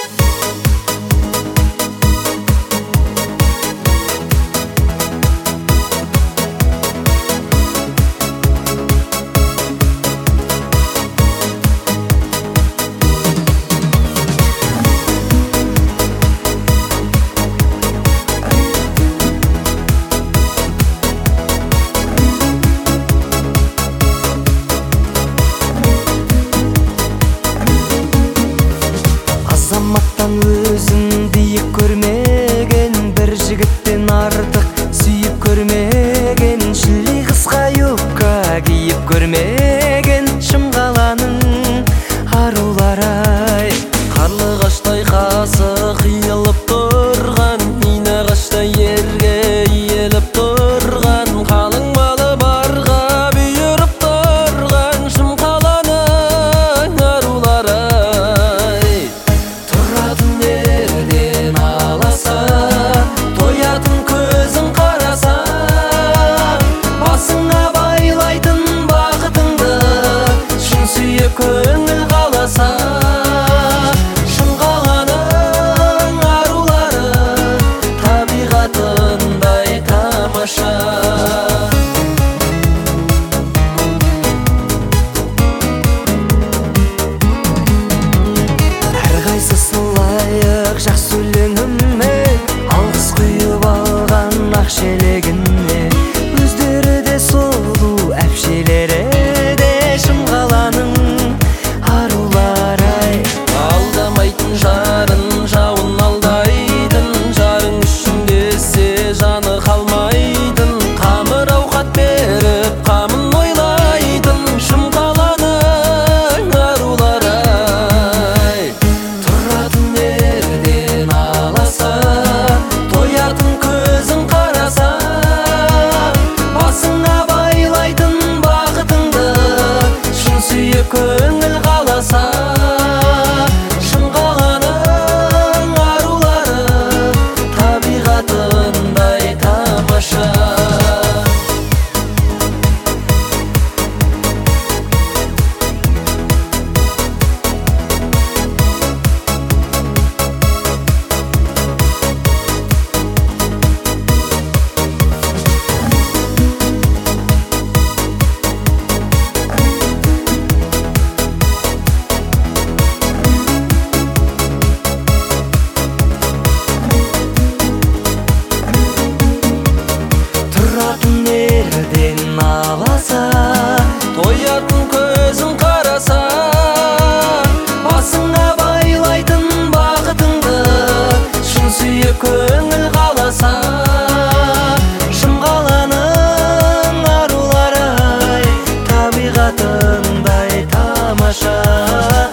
Азаматтан өзін биік көрмеген, бір жігіттен артық сүйіп көрмеген, шілей қысқа юбка киіп көрмеген, шымқаланың арулары ай. Қарлығаштай қасы қиылып тұрған, инағаштай ерге иеліп тұрған, қалың малы барға бұйырып тұрған, шымқаланың арулары ай. Тұратын жерден аласа, тоятын көзің қараса, басыңа байлайтын бақытыңды шын сүйіп көңіл қаласа. Шымқаланың арулары табиғатындай тамаша. Әрқайсысын лайық жақсы өлеңіммен, алғыс құйып алған ақ шелегіне, өздері де сұлу әпшелері де шымқаланың арулары ай. Алдамайтын жарын жауын алдайтын, жарың үшін десе жаны қалмайтын, қамыр ауқат беріп қамын ойлайтын, шымқаланың арулары ай. Тұратын жерден аласа, тоятын көзің қараса, басыңа байлайтын бақытыңды шын сүйіп көңіл қаласа. Шымқаланың арулары табиғатындай тамаша. Тұратын жерден аласа, тоятын көзің қараса, басыңа байлайтын бақытыңды шын сүйіп көңіл қаласа. Шымқаланың арулары ай, табиғатындай тамаша.